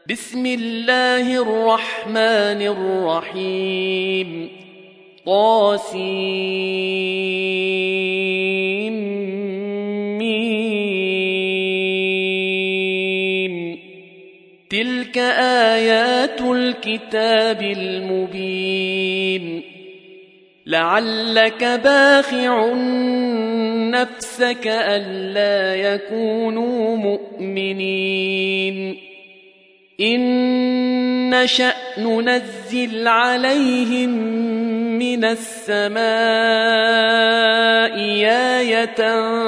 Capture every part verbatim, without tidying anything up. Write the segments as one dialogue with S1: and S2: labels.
S1: بسم الله الرحمن الرحيم طاسيم تلك آيات الكتاب المبين لعلك باخع نفسك ألا يكونوا مؤمنين إن نشأ ننزل عليهم من السماء آية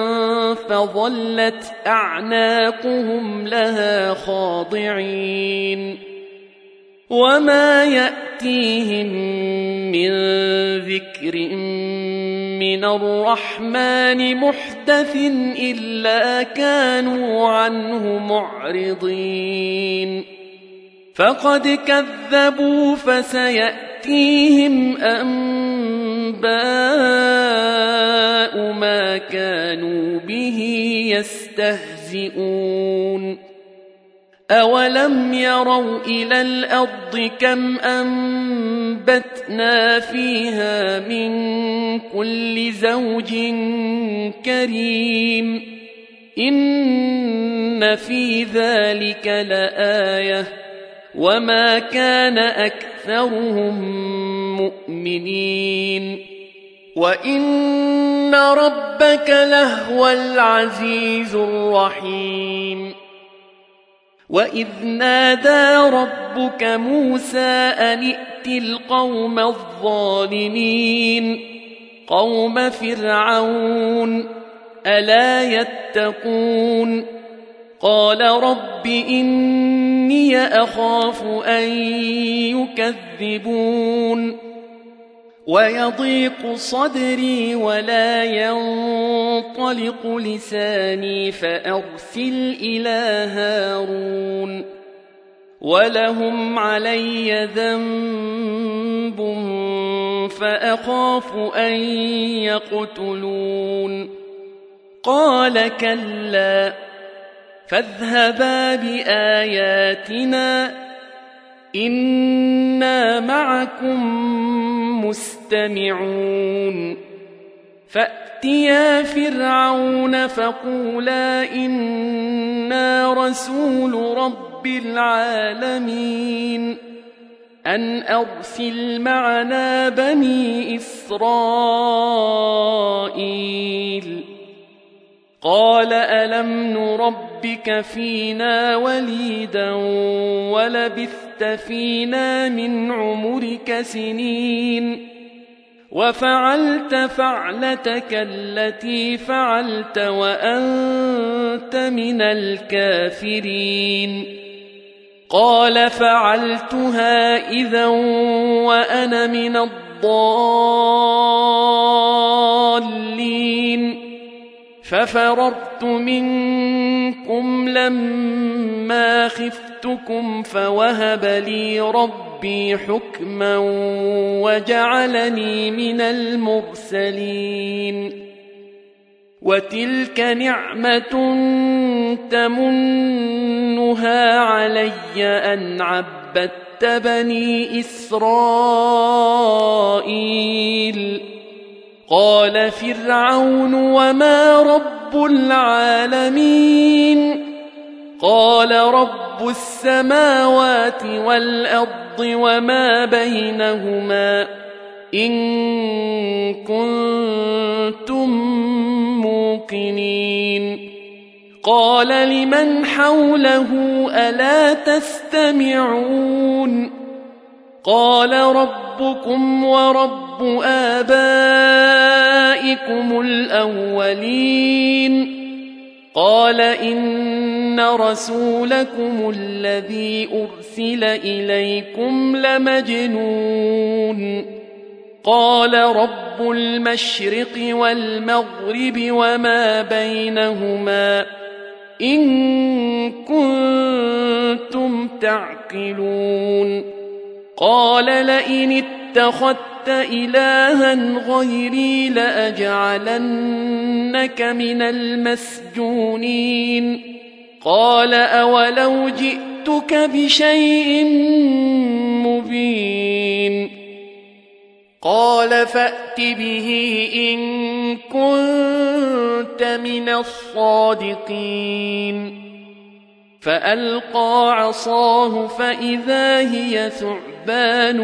S1: فظلت أعناقهم لها خاضعين وما يأتيهم من ذكر من الرحمن محدث إلا كانوا عنه معرضين فقد كذبوا فسيأتيهم أنباء ما كانوا به يستهزئون أولم يروا إلى الأرض كم أنبتنا فيها من كل زوج كريم إن في ذلك لآية وما كان أكثرهم مؤمنين وإن ربك لهو العزيز الرحيم وإذ نادى ربك موسى أن ائت القوم الظالمين قوم فرعون ألا يتقون قال رب إني أخاف أن يكذبون ويضيق صدري ولا ينطلق لساني فأرسل إلى هارون ولهم علي ذنب فأخاف أن يقتلون قال كلا فاذهبا بآياتنا إنا معكم مستمعون فأتيا فرعون فقولا إنا رسول رب العالمين أن أرسل معنا بني إسرائيل قال ألم نربك فينا وليدا ولبثت فينا من عمرك سنين وفعلت فعلتك التي فعلت وأنت من الكافرين قال فعلتها إذا وأنا من الضالين ففررت منكم لما خفتكم فوهب لي ربي حكما وجعلني من المرسلين وتلك نعمة تمنها علي أن عبدت بني إسرائيل قال فرعون وما رب العالمين قال رب السماوات والأرض وما بينهما إن كنتم موقنين قال لمن حوله ألا تستمعون قال ربكم ورب آبائكم الأولين قال إن رسولكم الذي أرسل إليكم لمجنون قال رب المشرق والمغرب وما بينهما إن كنتم تعقلون قال لئن اتخذت إلها غيري لأجعلنك من المسجونين قال أولو جئت جئتك بشيء مبين قال فأت به إن كنت من الصادقين فألقى عصاه فإذا هي ثعبان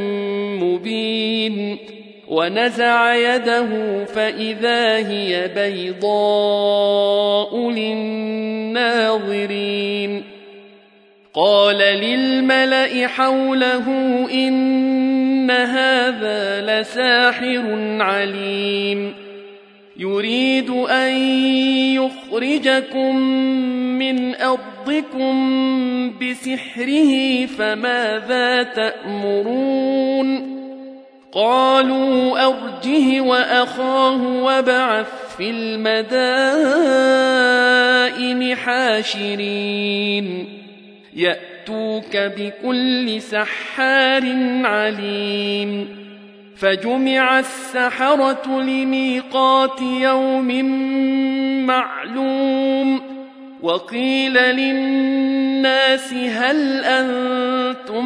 S1: مبين ونزع يده فإذا هي بيضاء للناظرين قال للملأ حوله إن هذا لساحر عليم يريد أن يخرجكم من أرضكم بسحره فماذا تأمرون قالوا أرجه وأخاه وابعث في المدائن حاشرين يأتوك بكل سحار عليم فجمع السحرة لميقات يوم معلوم وقيل للناس هل أنتم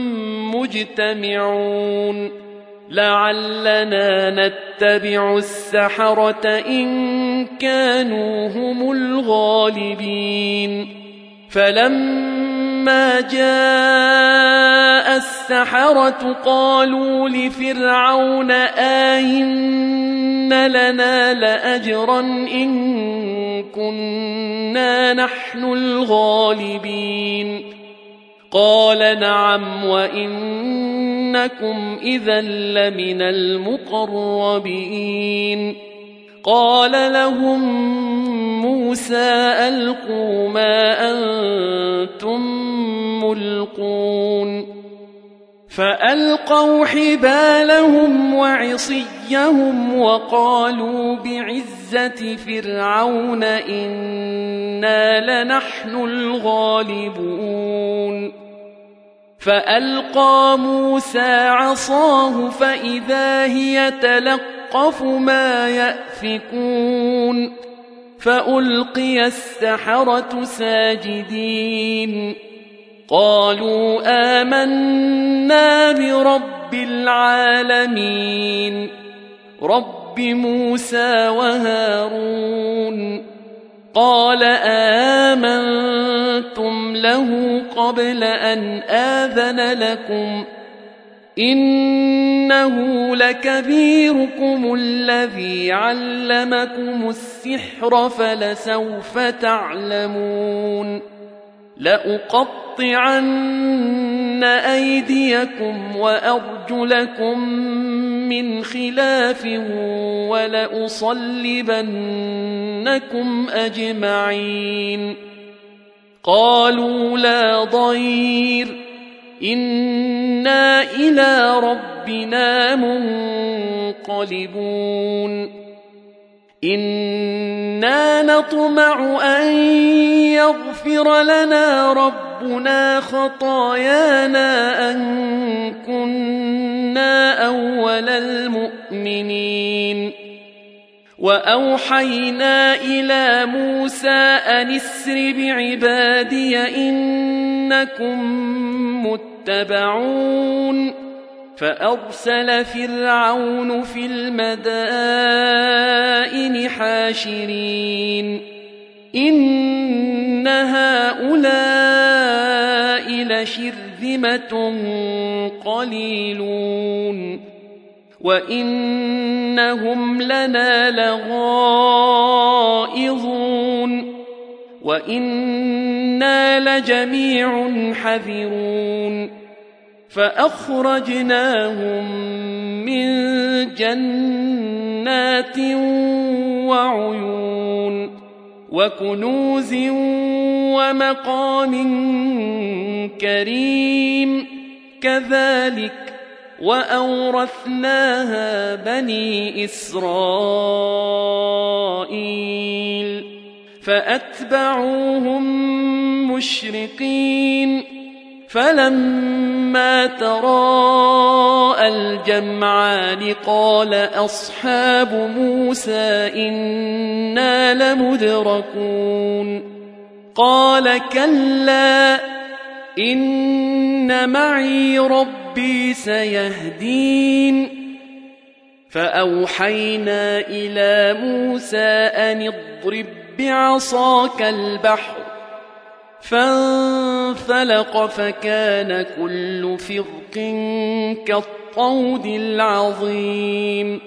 S1: مجتمعون لعلنا نتبع السحرة إن كانوا هم الغالبين فلما جاء السحرة قالوا لفرعون آئن لنا لأجرا إن كنا نحن الغالبين قال نعم وإنكم إذا لمن المقربين قال لهم موسى ألقوا ما أنتم ملقون فألقوا حبالهم وعصيهم وقالوا بعزة فرعون إنا لنحن الغالبون فألقى موسى عصاه فإذا هي تلقف ما يأفكون فألقي السحرة ساجدين قالوا آمنا برب العالمين رب موسى وهارون قال آمنتم له قبل أن آذن لكم إنه لكبيركم الذي علمكم السحر فلسوف تعلمون لأقطعن أيديكم وأرجلكم من خلاف ولأصلبنكم أجمعين قالوا لا ضير إنا إلى ربنا منقلبون إنا نطمع أن يغفر لنا ربنا خطايانا أن كنا أول المؤمنين وأوحينا إلى موسى أن اسر بعبادي إنكم متبعون فأرسل فرعون في المدائن حاشرين إن هؤلاء لشرذمة قليلون وإنهم لنا لغائظون وإنا لجميع حذرون فأخرجناهم من جنات وعيون وكنوز ومقام كريم كذلك وأورثناها بني إسرائيل فأتبعوهم مشرقين فلما تراءى الجمعان قال أصحاب موسى إنا لمدركون قال كلا إن معي ربي سيهدين فأوحينا إلى موسى أن اضرب بعصاك البحر فانفلق فكان كل فرق كالطود العظيم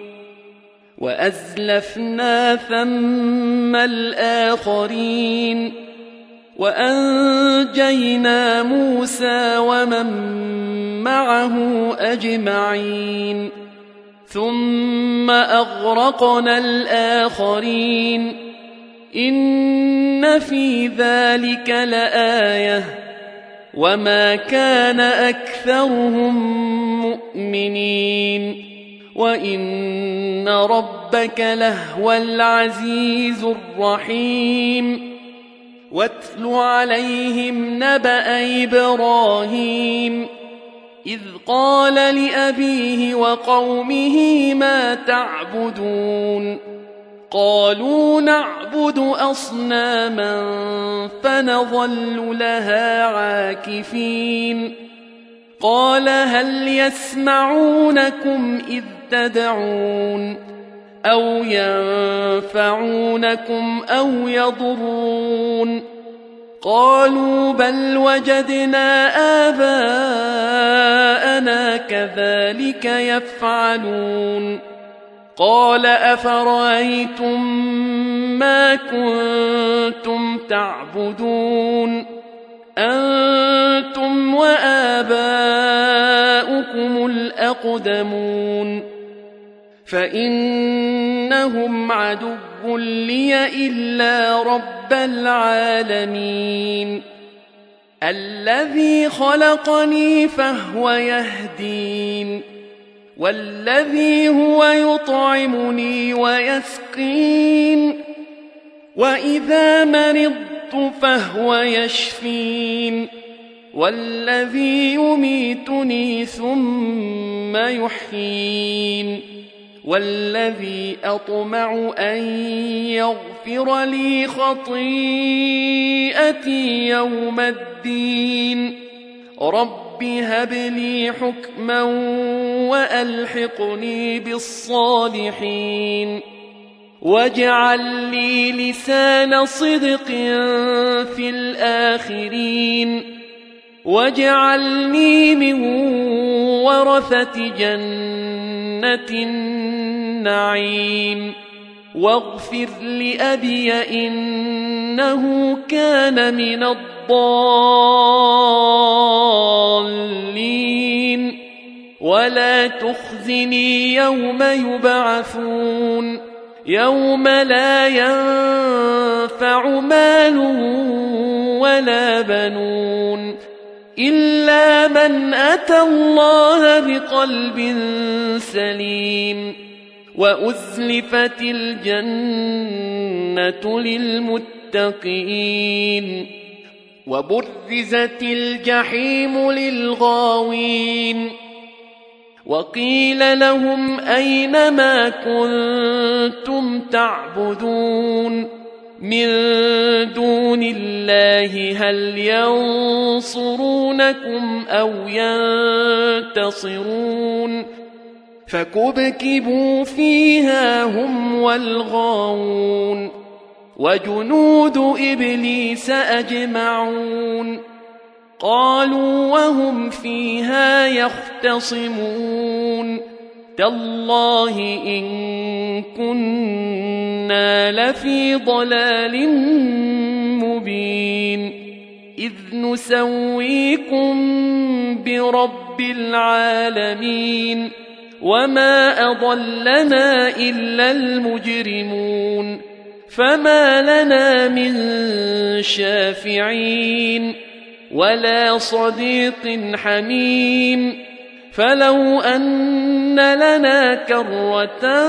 S1: وأزلفنا ثم الآخرين وأنجينا موسى ومن معه أجمعين ثم أغرقنا الآخرين إن في ذلك لآية وما كان أكثرهم مؤمنين وإن ربك لهو العزيز الرحيم واتل عليهم نبأ إبراهيم إذ قال لأبيه وقومه ما تعبدون قالوا نعبد أصناما فنظل لها عاكفين قال هل يسمعونكم إذ تدعون أو ينفعونكم أو يضرون قالوا بل وجدنا آباءنا كذلك يفعلون قال أفرأيتم ما كنتم تعبدون أنتم وآباؤكم الأقدمون فإنهم عدو لي إلا رب العالمين الذي خلقني فهو يهدين والذي هو يطعمني ويسقين وإذا مرضت فهو يشفين والذي يميتني ثم يحيين والذي أطمع أن يغفر لي خطيئتي يوم الدين رب هب لي حكما وألحقني بالصالحين واجعل لي لسان صدق في الآخرين واجعلني من ورثة جنة النعيم واغفر لأبي إنه كان من الضالين ولا تخزني يوم يبعثون يوم لا ينفع مال ولا بنون إلا من أتى الله بقلب سليم وأزلفت الجنة للمتقين وبرزت الجحيم للغاوين وقيل لهم أين ما كنتم تعبدون من دون الله هل ينصرونكم أو ينتصرون فكبكبوا فيها هم والغاوون وجنود إبليس أجمعون قالوا وهم فيها يختصمون تالله إن كنا لفي ضلال مبين إذ نسويكم برب العالمين وما أضلنا إلا المجرمون فما لنا من شافعين ولا صديق حميم فلو أن لنا كرة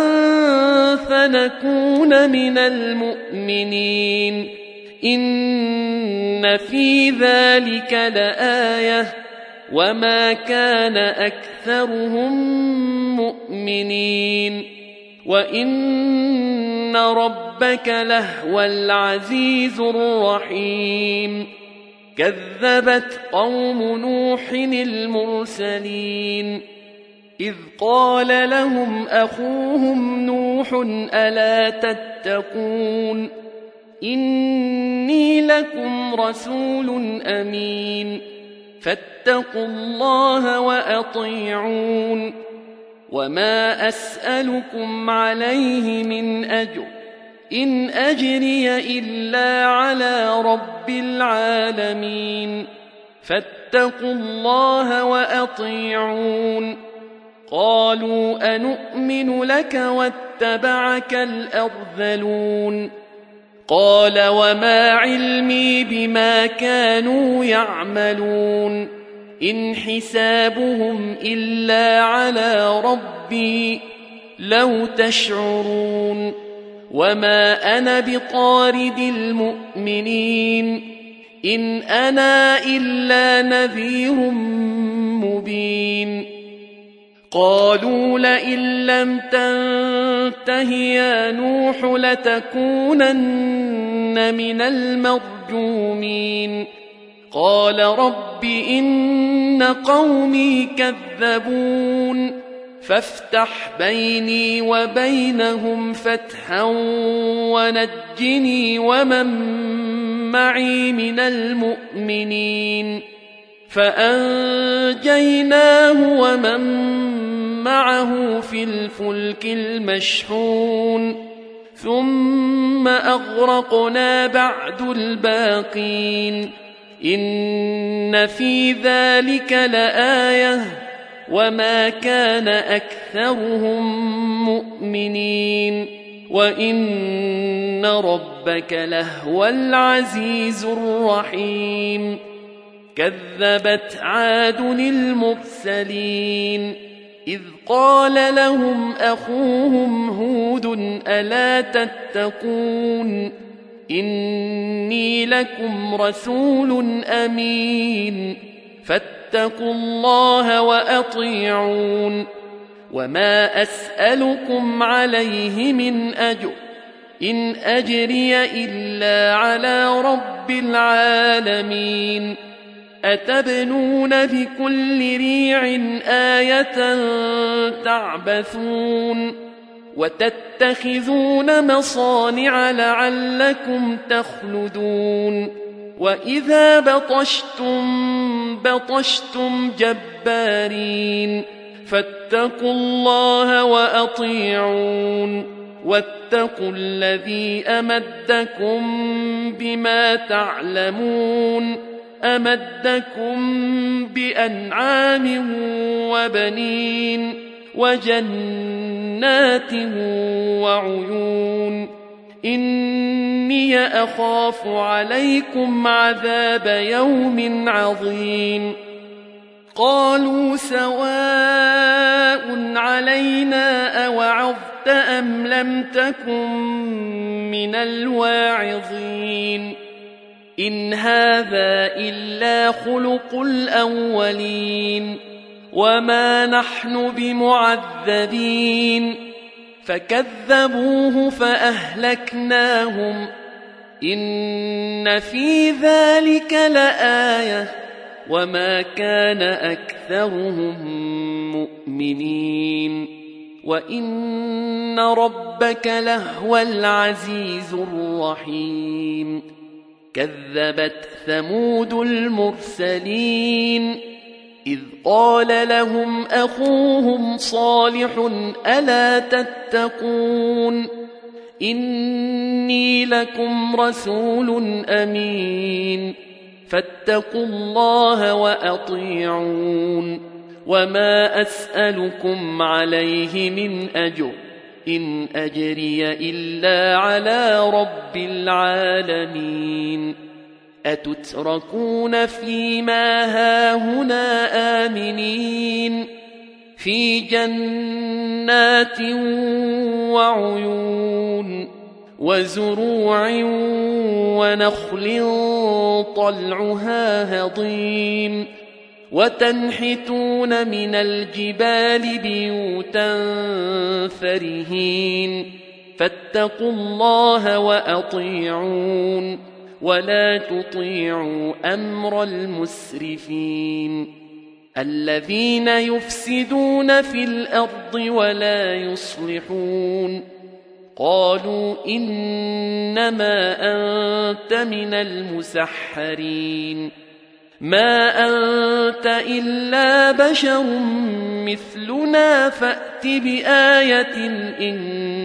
S1: فنكون من المؤمنين إن في ذلك لآية وما كان أكثرهم مؤمنين وإن ربك لهو العزيز الرحيم كذبت قوم نوح المرسلين إذ قال لهم أخوهم نوح ألا تتقون إني لكم رسول أمين فاتقوا الله وأطيعون وما أسألكم عليه من أجر إن أجري إلا على رب العالمين فاتقوا الله وأطيعون قالوا أنؤمن لك واتبعك الأرذلون قال وما علمي بما كانوا يعملون إن حسابهم إلا على ربي لو تشعرون وما أنا بطارد المؤمنين إن أنا إلا نذير مبين قالوا لئن لم تنته يا نوح لتكونن من المرجومين قال رب إن قومي كذبون فافتح بيني وبينهم فتحا ونجني ومن معي من المؤمنين فأنجيناه ومن معه في الفلك المشحون ثم أغرقنا بعد الباقين إن في ذلك لآية وما كان أكثرهم مؤمنين وإن ربك لهو العزيز الرحيم كذبت عاد المرسلين إذ قال لهم أخوهم هود ألا تتقون إني لكم رسول أمين فاتقوا الله وأطيعون وما أسألكم عليه من أجر إن أجري إلا على رب العالمين أتبنون بكل ريع آية تعبثون وتتخذون مصانع لعلكم تخلدون وإذا بطشتم بطشتم جبارين فاتقوا الله وأطيعون واتقوا الذي أمدكم بما تعلمون أمدكم بأنعام وبنين وجنات وعيون إني أخاف عليكم عذاب يوم عظيم قالوا سواء علينا أوعظت أم لم تكن من الواعظين إن هذا إلا خلق الأولين وما نحن بمعذبين فكذبوه فأهلكناهم إن في ذلك لآية وما كان أكثرهم مؤمنين وإن ربك لهو العزيز الرحيم كذبت ثمود المرسلين إذ قال لهم أخوهم صالح ألا تتقون إني لكم رسول أمين فاتقوا الله وأطيعون وما أسألكم عليه من أجر إن أجري إلا على رب العالمين أتتركون فيما هاهنا آمنين في جنات وعيون وزروع ونخل طلعها هضيم وتنحتون من الجبال بيوتا فرهين فاتقوا الله وأطيعون ولا تطيعوا أمر المسرفين الذين يفسدون في الأرض ولا يصلحون. قالوا إنما أنت من المسحرين ما أنت إلا بشر مثلنا فأت بآية إن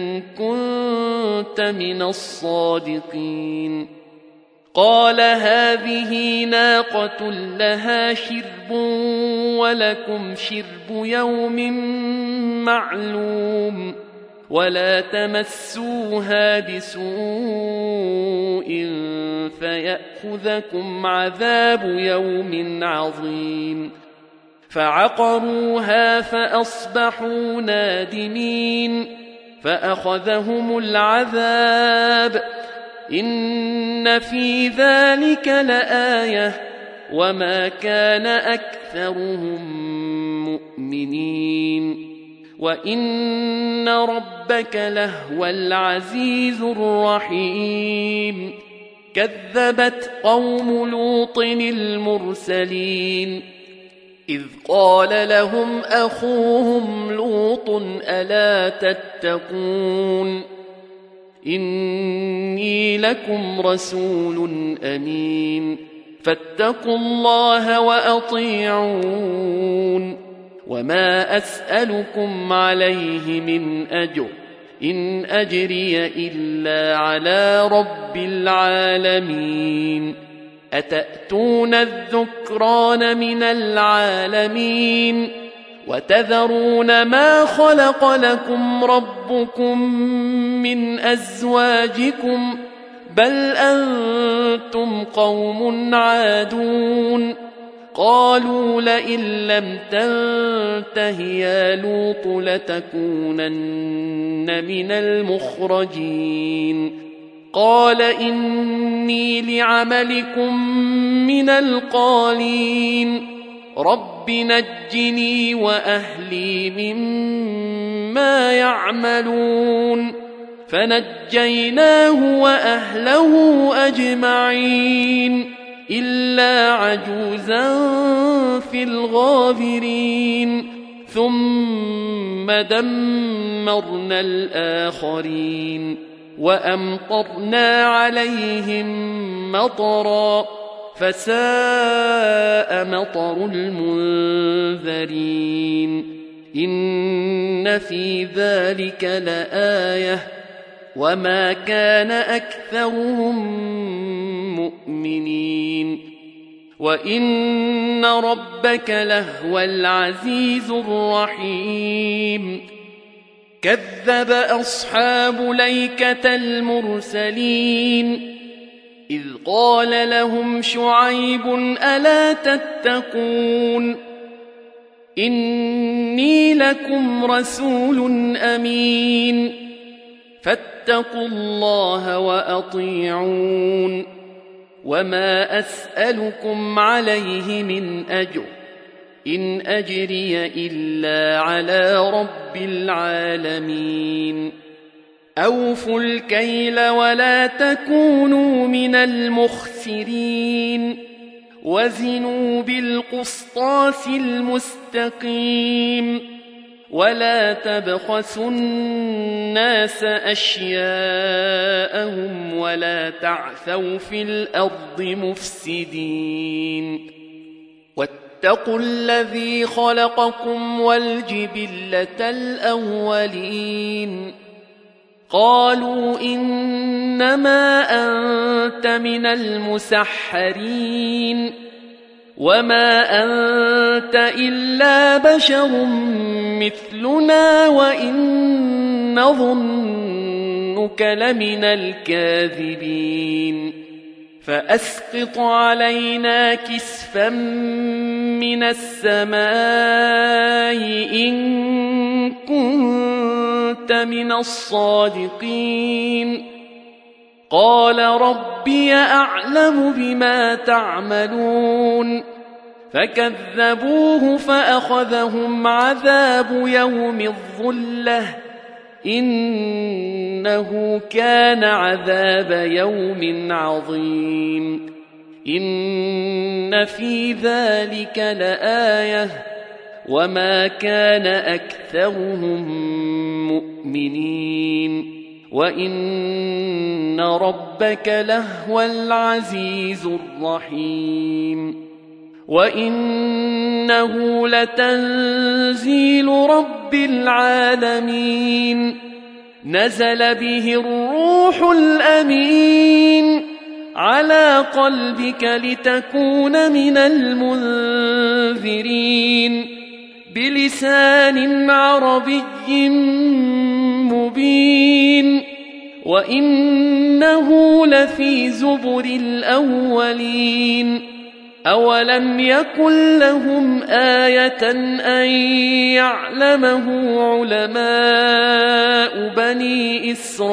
S1: كنت من الصادقين. قال هذه ناقة لها شرب ولكم شرب يوم معلوم ولا تمسوها بسوء فيأخذكم عذاب يوم عظيم. فعقروها فأصبحوا نادمين فأخذهم العذاب إن في ذلك لآية وما كان أكثرهم مؤمنين وإن ربك لهو العزيز الرحيم. كذبت قوم لوط المرسلين إذ قال لهم أخوهم لوط ألا تتقون إني لكم رسول أمين فاتقوا الله وأطيعون وما أسألكم عليه من أجر إن أجري إلا على رب العالمين. أتأتون الذكران من العالمين وتذرون ما خلق لكم ربكم من أزواجكم بل أنتم قوم عادون. قالوا لئن لم تنته يا لوط لتكونن من المخرجين. قال إني لعملكم من القالين رب نجني وأهلي مما يعملون. فنجيناه وأهله أجمعين إلا عجوزا في الغابرين ثم دمرنا الآخرين وأمطرنا عليهم مطرا فساء مطر المنذرين. إن في ذلك لآية وما كان أكثرهم مؤمنين وإن ربك لهو العزيز الرحيم. كذب أصحاب ليكة المرسلين إذ قال لهم شعيب ألا تتقون إني لكم رسول أمين فاتقوا الله وأطيعون وما أسألكم عليه من أجر إن أجري إلا على رب العالمين. أوفوا الكيل ولا تكونوا من المخسرين وزنوا بالقسطاس المستقيم ولا تبخسوا الناس أشياءهم ولا تعثوا في الأرض مفسدين. واتقوا الذي خلقكم والجبلة الأولين. قالوا إنما أنت من المسحرين وما أنت إلا بشر مثلنا وإن نظنك لمن الكاذبين. فأسقط علينا كسفا من السماء إن كنت من الصادقين. قال ربي أعلم بما تعملون فكذبوه فأخذهم عذاب يوم الظلة إنه كان عذاب يوم عظيم إن في ذلك لآية وما كان أكثرهم مؤمنين وإن ربك لهو العزيز الرحيم وإنه لتنزيل رب العالمين نزل به الروح الأمين على قلبك لتكون من المنذرين بلسان عربي مبين وإنه لفي زبر الأولين أولم يكن لهم آية أن يعلمه علماء بني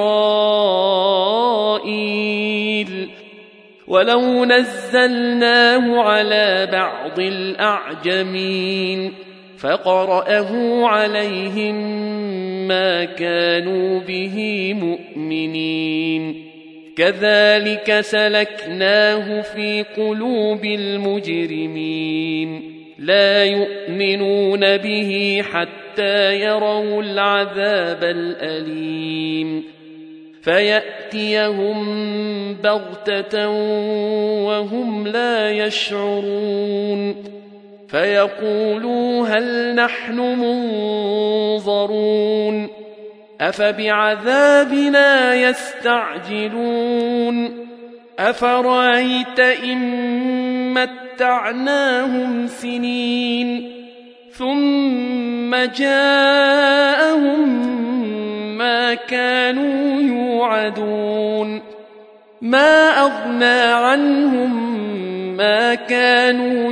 S1: إسرائيل ولو نزلناه على بعض الأعجمين فقرأه عليهم ما كانوا به مؤمنين كذلك سلكناه في قلوب المجرمين لا يؤمنون به حتى يروا العذاب الأليم فيأتيهم بغتة وهم لا يشعرون فيقولوا هل نحن منظرون أفبعذابنا يستعجلون أفرأيت إن متعناهم سنين ثم جاءهم ما كانوا يوعدون ما أغنى عنهم ما كانوا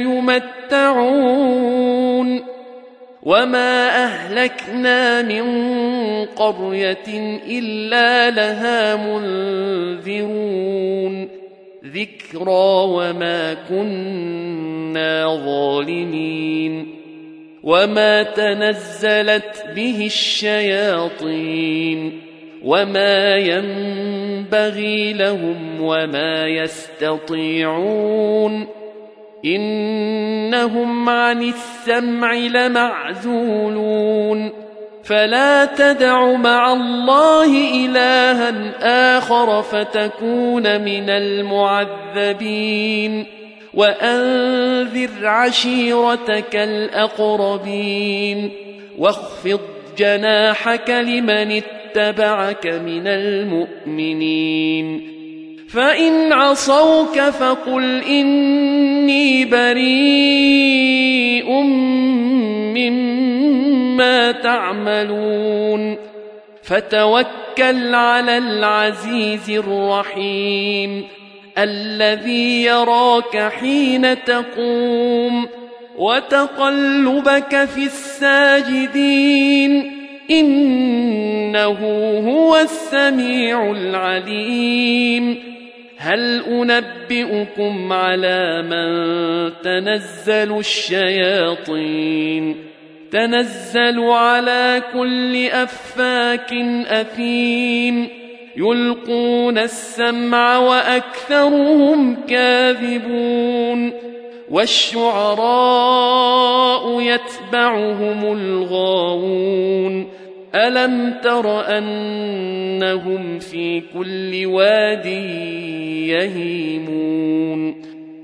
S1: يمتعون وما أهلكنا من قرية إلا لها منذرون ذكرى وما كنا ظالمين وما تنزلت به الشياطين وما ينبغي لهم وما يستطيعون إنهم عن السمع لمعزولون فلا تدع مع الله إلها آخر فتكون من المعذبين وأنذر عشيرتك الأقربين واخفض جناحك لمن اتبعك من المؤمنين فإن عصوك فقل إني بريء مما تعملون فتوكل على العزيز الرحيم الذي يراك حين تقوم وتقلبك في الساجدين إنه هو السميع العليم هل أنبئكم على من تنزل الشياطين تنزل على كل أفاك أثيم يلقون السمع وأكثرهم كاذبون والشعراء يتبعهم الغاوون ألم تر أنهم في كل واد يهيمون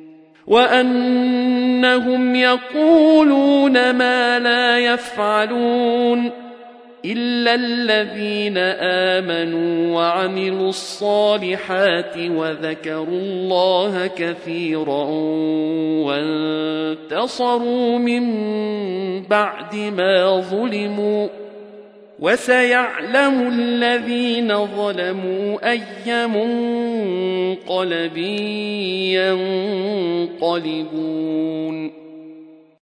S1: وأنهم يقولون ما لا يفعلون إلا الذين آمنوا وعملوا الصالحات وذكروا الله كثيرا وانتصروا من بعد ما ظلموا وسيعلم الذين ظلموا أي منقلب ينقلبون